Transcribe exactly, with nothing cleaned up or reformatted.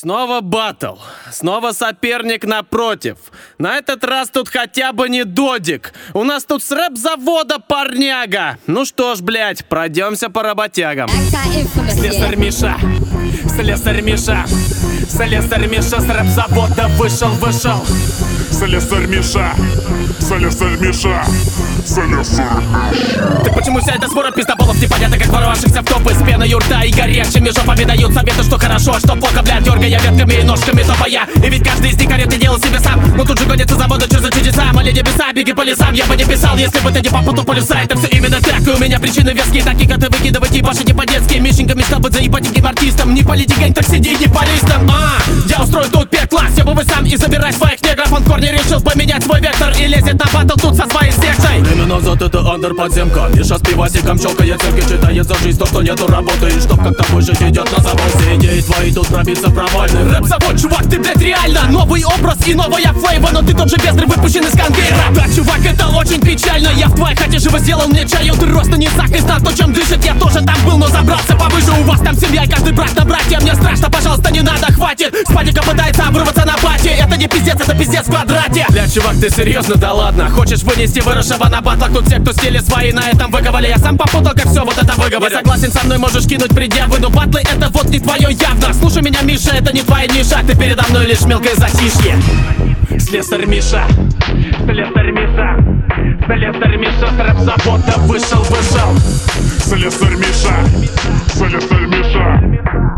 Снова баттл, снова соперник напротив. На этот раз тут хотя бы не додик. У нас тут с рэп-завода парняга. Ну что ж, блять, пройдемся по работягам. Слесарь Миша, слесарь Миша, слесарь Миша с рэп-завода вышел, вышел. Слесарь Миша, слесарь Миша, слесарь Миша. Ты почему вся эта свора пиздоболов непонятно, как ворвавшихся в топы с пеной юрта и горячими жопами дают советы, что хорошо, а что плохо, блядь, дергая ветками и ножками топая. И ведь каждый из них кареты делал себе сам. Но тут же гонится завода, что за чудеса? Моли небеса, беги по лесам, я бы не писал, если бы ты не попутал полюса. Это все именно так, и у меня причины веские, такие, как ты выкидывать и башить не по-детски. Мишенька мечтал быть заебать таким артистом. Не полите гэнг, так сиди, не полистом. А, я устрою тут пекло, съебывай сам и забирай своих негров. Он в корне решил поменять свой вектор и лезет на баттл тут со своей сектой. Время назад это андер подземка. Миша с пивасиком щелкает цепки, читает за жизнь то, что нету работы. И чтоб как такой жить идет на завод. Все идеи твои тут пробиться провальны. Рэп-завод, чувак, ты, блядь, реально новый образ и новая флейва, но ты тот же бездарь, выпущенный с конвейера. Да, чувак, это очень печально. Я в твоей хате живо сделал мне чаю. Ты роста не сак и знал, то, чем дышит. Я тоже там был, но забрался повыше. У вас там семья и каждый брат на братья. Мне страшно, пожалуйста, не надо, хватит. Спадика пытается обрываться на бате. Это не пиздец, это пиздец в квадрате. Бля, чувак, ты серьезно? Да ладно. Хочешь вынести выросшего на батлах? Тут все, кто стили свои на этом выговоре. Я сам попутал, как все вот это выговоре. Я согласен со мной, можешь кинуть предъявы, но батлы это вот не твое явно. Слушай меня, Миша, это не твоя ниша. Ты передо мной лишь мелкое затишье. Слесарь Миша, слесарь Миша, слесарь Миша с рэп-завода вышел, вышел. Слесарь Миша, слесарь Миша.